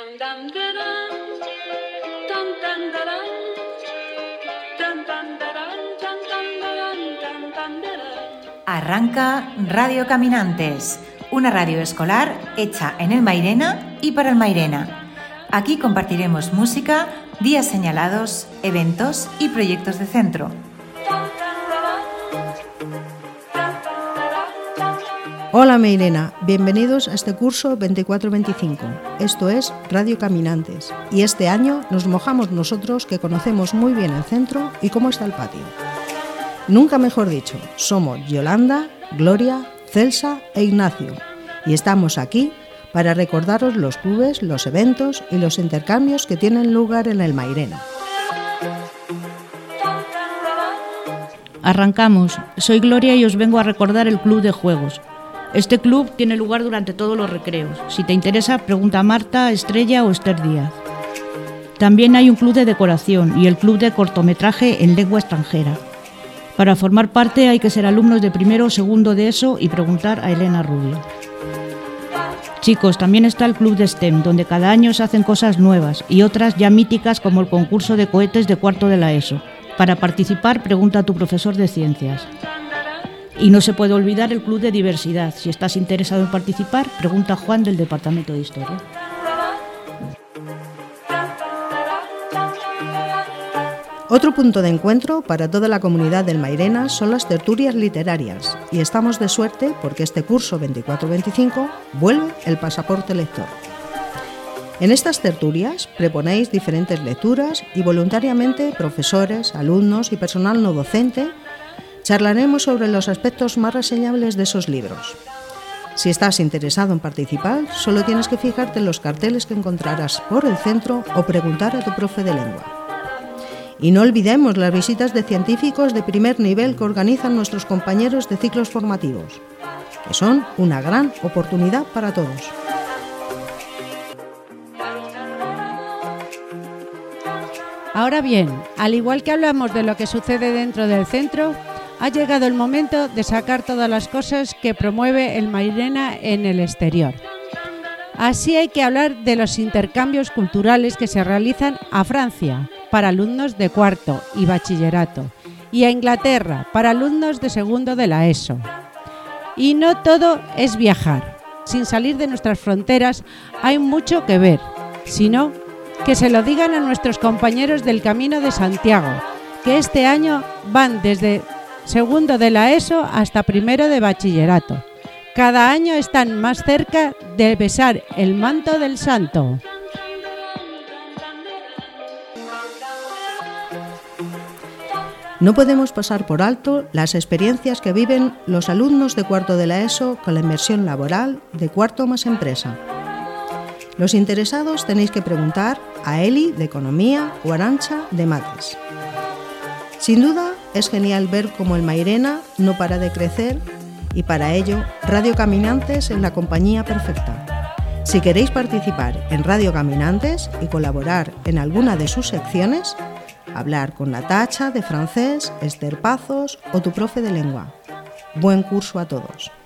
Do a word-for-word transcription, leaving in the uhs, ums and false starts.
Arranca Radio Caminantes, una radio escolar hecha en el Mairena y para el Mairena. Aquí compartiremos música, días señalados, eventos y proyectos de centro. Hola Mairena, bienvenidos a este curso veinticuatro veinticinco. Esto es Radio Caminantes y este año nos mojamos nosotros que conocemos muy bien el centro y cómo está el patio. Nunca mejor dicho, somos Yolanda, Gloria, Celsa e Ignacio y estamos aquí para recordaros los clubes, los eventos y los intercambios que tienen lugar en el Mairena. Arrancamos. Soy Gloria y os vengo a recordar el Club de Juegos. Este club tiene lugar durante todos los recreos. Si te interesa, pregunta a Marta, Estrella o Esther Díaz. También hay un club de decoración y el club de cortometraje en lengua extranjera. Para formar parte hay que ser alumnos de primero o segundo de ESO y preguntar a Elena Rubio. Chicos, también está el club de STEM, donde cada año se hacen cosas nuevas y otras ya míticas como el concurso de cohetes de cuarto de la ESO. Para participar, pregunta a tu profesor de ciencias. Y no se puede olvidar el club de diversidad. Si estás interesado en participar, pregunta a Juan del Departamento de Historia. Otro punto de encuentro para toda la comunidad del Mairena son las tertulias literarias y estamos de suerte porque este curso veinticuatro veinticinco vuelve el pasaporte lector. En estas tertulias proponéis diferentes lecturas y voluntariamente profesores, alumnos y personal no docente charlaremos sobre los aspectos más reseñables de esos libros. Si estás interesado en participar, solo tienes que fijarte en los carteles que encontrarás por el centro o preguntar a tu profe de lengua. Y no olvidemos las visitas de científicos de primer nivel que organizan nuestros compañeros de ciclos formativos, que son una gran oportunidad para todos. Ahora bien, al igual que hablamos de lo que sucede dentro del centro, ha llegado el momento de sacar todas las cosas que promueve el Mairena en el exterior. Así hay que hablar de los intercambios culturales que se realizan a Francia para alumnos de cuarto y bachillerato y a Inglaterra para alumnos de segundo de la ESO. Y no todo es viajar. Sin salir de nuestras fronteras hay mucho que ver, sino que se lo digan a nuestros compañeros del Camino de Santiago, que este año van desde segundo de la ESO hasta primero de bachillerato. Cada año están más cerca de besar el manto del santo. No podemos pasar por alto las experiencias que viven los alumnos de cuarto de la ESO con la inmersión laboral de cuarto más empresa. Los interesados tenéis que preguntar a Eli de Economía o Arantxa de Mates. Sin duda, es genial ver cómo el Mairena no para de crecer y para ello Radio Caminantes es la compañía perfecta. Si queréis participar en Radio Caminantes y colaborar en alguna de sus secciones, hablar con Natacha de francés, Esther Pazos o tu profe de lengua. Buen curso a todos.